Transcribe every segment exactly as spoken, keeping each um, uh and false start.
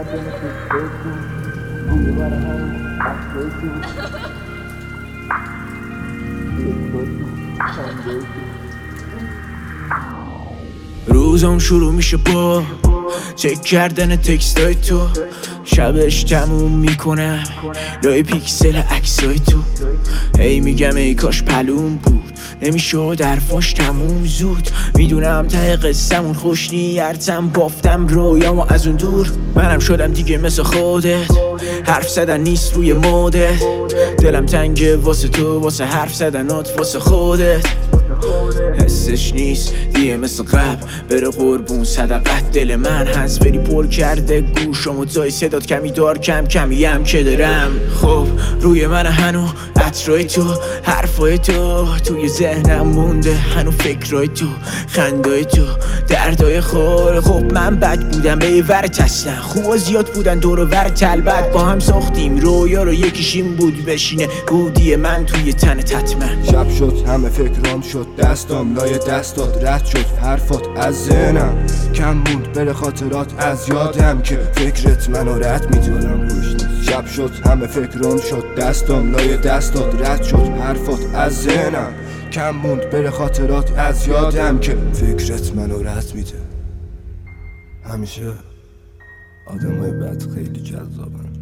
روزم شروع میشه با چک کردن تکستای تو، شبش تموم میکنم لای پیکسل عکسای تو. هی میگم ای کاش پلوم بود، نمیشد حرفاش تموم زود. میدونم ته قصه‌مون خوش نیتم، بافتم رویامو از اون دور. منم شدم دیگه مثل خودت، حرف زدن نیست روی مدت. دلم تنگه واسه تو، واسه حرف زدنات واسه خودت. حسش نیست دیگه مثل قبل، بره قربون صدقت. دل من هست بری پر کرده گوشم و جای صدات کمی دار، کم کمی هم که دارم. خب روی من هنو عطرای تو، حرفای تو توی ذهنم مونده، هنو فکرای تو، خندای تو، دردای خور. خب من بد بودم به ورت اصلا، خوبا زیاد بودن دور و ور تلبت. با هم ساختیم رویا رو، یکیشیم بود بشینه بودی من توی تنت حتما. شب شد همه فکرام شد دستام لای دستات، رد شد حرفات از ذهنم، کم موند بره خاطرات از یادم که فکرت منو رد میدونم پشت. شب شد همه فکرام شد دستام لای دستات، رد شد حرفات از ذهنم، کم موند بره خاطرات از یادم که فکرت منو رد میده. همیشه آدمای بد خیلی جذابن.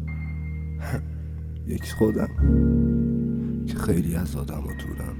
یک خودم که خیلی از آدم و دورم،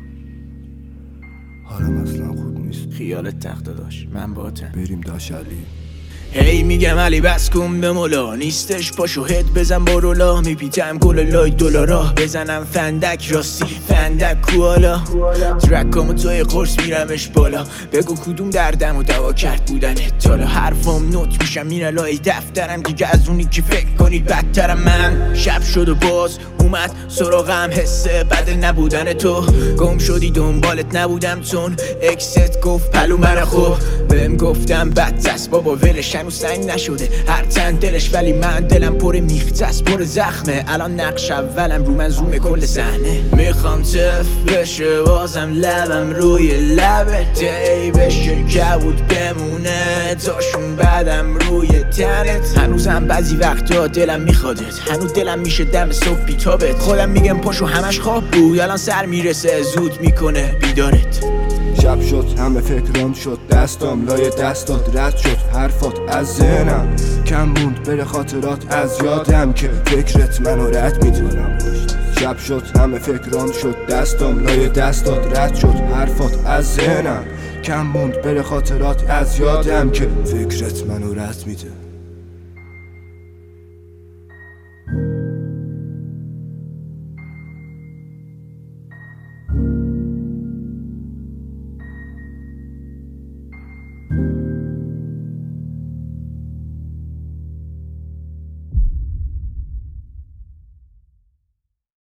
حالم اصلا خوب نیست. خیالت تخت داشت من باتم، بریم داش علی. هی میگم علی بس کن به مولا، نیستش پاشو هد بزن بارولا. میپیتم گل لای دلارا، بزنم فندک راستی فندک کوالا. ترکامو توی قرص میرمش بالا، بگو کدوم دردم و دوا کرد بودن اتالا. حرفام نوت میشم میره لای دفترم، دیگه از اونی که فکر کنی بدترم من. شب شد و باز اومد سراغم حسه بد نبودن تو، گم شدی دنبالت نبودم چون اکست گفت پلو من. خوب بهم گفتم بدتست بابا ولش، هنوز سنگ نشده هر تن دلش، ولی من دلم پر میختست پر زخمه. الان نقش اولم رو من زوم کل صحنه، میخوام تف بشه بازم لبم روی لبت، دی بشه کبود بمونه تاشون بعدم روی تنت. هنوزم بعضی وقتا دلم میخوادت، هنوز دلم میشه دم صبح بیتابت. خودم میگم پاشو همش خواب بود، الان سر میرسه زود میکنه بیدارت. شب شد همه فکرام شد دستام لای دستات، رد شد حرفات از ذهنم، کم موند بره خاطرات از یادم که فکرت منو رد میدونم پشت. شب شد همه فکرام شد دستام لای دستات، رد شد حرفات از ذهنم، کم موند بره خاطرات از یادم که فکرت منو رد میده.